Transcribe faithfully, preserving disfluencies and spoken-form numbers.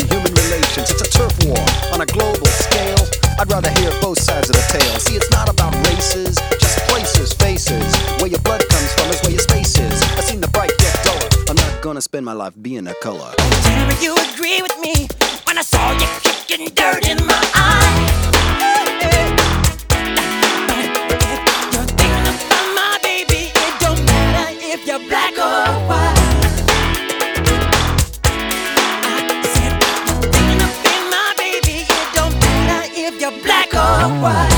human relations. It's a turf war on a global scale. I'd rather hear both sides of the tale. See, it's not about races, just places, faces. Where your blood comes from is where your space is. I've seen the bright get duller. I'm not gonna spend my life being a color. Tell me you agree with me when I saw you kicking dirt in my eye. You're thinking about my baby. It don't matter if you're black or white. I said you're thinking about my baby. It don't matter if you're black or white.